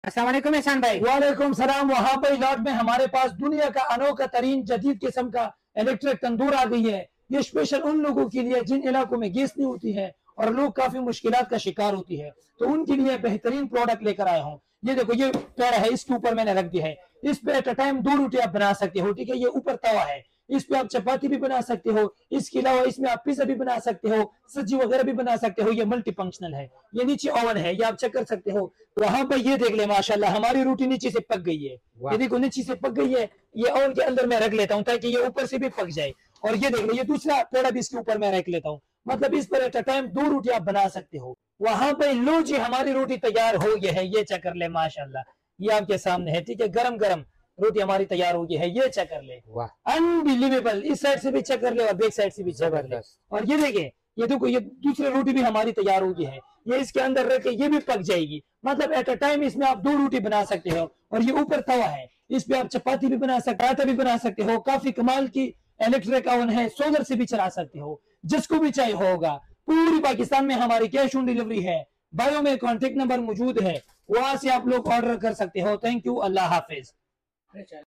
अस्सलाम वालेकुम एहसान भाई। वालेकुम सलाम। वहाँ पे लॉट में हमारे पास दुनिया का अनोखा तरीन जदीद किस्म का इलेक्ट्रिक तंदूर आ गई है। ये स्पेशल उन लोगों के लिए जिन इलाकों में गैस नहीं होती है और लोग काफी मुश्किलात का शिकार होती है, तो उनके लिए बेहतरीन प्रोडक्ट लेकर आया हूँ। ये देखो, ये पैर है, इसके ऊपर मैंने रख दिया है। इस पे एट अ टाइम 2 रोटी आप बना सकते हो। ठीक है, ये ऊपर तवा है, इस पे आप चपाती भी बना सकते हो। इसके अलावा इसमें आप पिज्जा भी बना सकते हो, सब्जी वगैरह भी बना सकते हो। ये मल्टी फंक्शनल है। ये नीचे ओवन है, ये आप चेक कर सकते हो। वहां पर ये देख ले, माशाल्लाह हमारी रोटी नीचे से पक गई है। ये देखो, नीचे से पक गई है। ये ओवन के अंदर मैं रख लेता हूँ ताकि ये ऊपर से भी पक जाए। और ये देख लो, ये दूसरा पेड़ा भी इसके ऊपर मैं रख लेता हूँ। मतलब इस पर एट अ टाइम 2 रोटी आप बना सकते हो। वहां पर लो जी, हमारी रोटी तैयार हो गई है। ये चेक कर ले, माशाल्लाह ये आपके सामने है। ठीक है, गरम गरम रोटी हमारी तैयार हो गई है। ये चेक कर ले, अनबिलीवेबल। इस साइड से भी चेक कर ले और बैक साइड से भी चेक कर ले। और ये देखिए, ये देखो, ये दूसरी रोटी भी हमारी तैयार हो गई है। ये इसके अंदर रख के ये भी पक जाएगी। मतलब एट अ टाइम इसमें आप 2 रोटी बना सकते हो। और ये ऊपर तवा है, इस पे आप चपाती भी बना सकते, आटा भी बना सकते हो। काफी कमाल की इलेक्ट्रिक ओवन है, सोलर से भी चला सकते हो, जिसको भी चाहिए होगा। पूरी पाकिस्तान में हमारी कैश ऑन डिलीवरी है। बायो में कॉन्टेक्ट नंबर मौजूद है, वहां से आप लोग ऑर्डर कर सकते हो। थैंक यू, अल्लाह हाफिज।